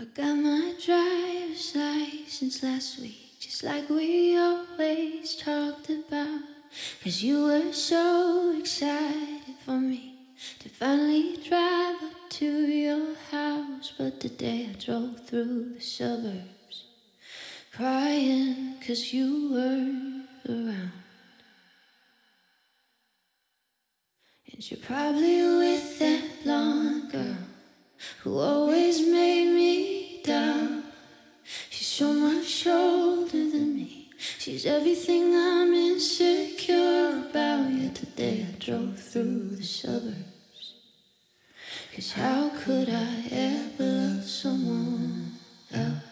I got my driver's license last week, just like we always talked about. 'Cause you were so excited for me to finally drive up to your house. But the day I drove through the suburbs, crying 'cause you weren't around. And you're probably with that blonde girl who always made me down. She's so much older than me. She's everything I'm insecure about. Yet today I drove through the suburbs. 'Cause how could I ever love someone else?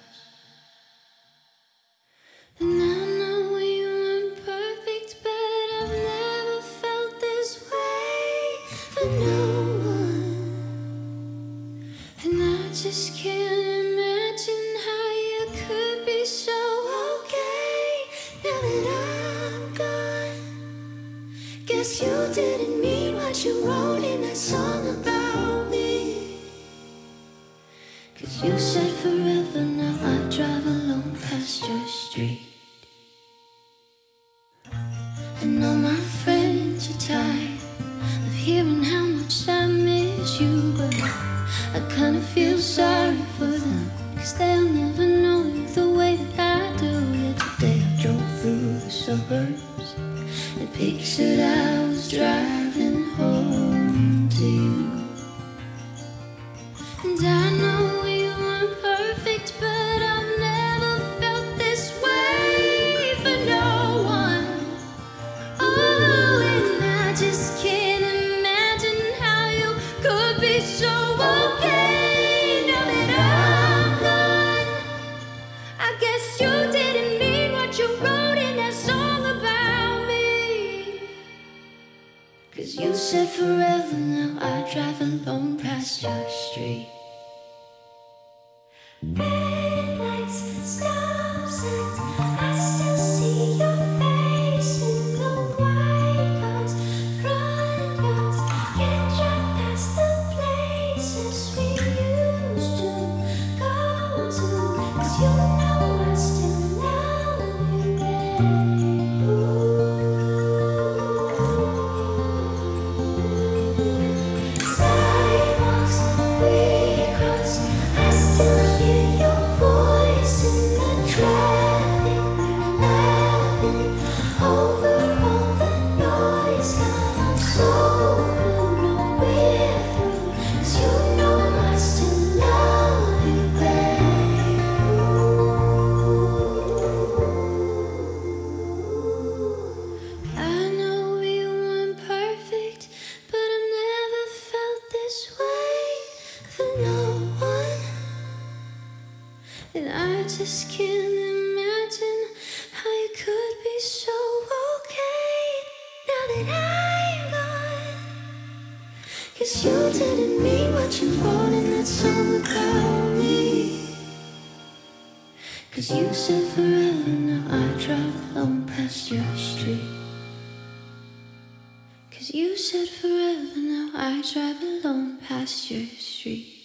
And I know we weren't perfect, but I've never felt this way for no one. And I just can't imagine how you could be so okay now that I'm gone. Guess you didn't mean what you wrote in that song about me. 'Cause you said forever, now I drive alone past your street. And all my friends are tired of hearing how much I miss you, but I kinda feel sorry for them, 'cause they'll never know you the way that I do. Yet today I drove through the suburbs and pictured I was driving home to you. And I know we weren't perfect, but I've never felt this way for no one. Oh, and I just can't imagine how you could be so okay now that I'm gone. I guess you didn't mean what you wrote in that song about me. 'Cause you said forever, now I drive alone past your street. Red lights, stop signs, I still see your face in the white cars, front yards. Can't drive past the places we used to go to. 'Cause you know I still love you, babe. Sidewalks we cross, I still hear your voice in the traffic. We're laughing over all the noise. God, I'm so blue, no we're through. 'Cause you know I still love you, babe. I know we weren't perfect, but I've never felt this way for no one. And I just can't imagine how you could be so okay now that I'm gone. 'Cause you didn't mean what you wrote in that song about me. 'Cause you said forever, now I drive alone past your street. 'Cause you said forever, now I drive alone past your street.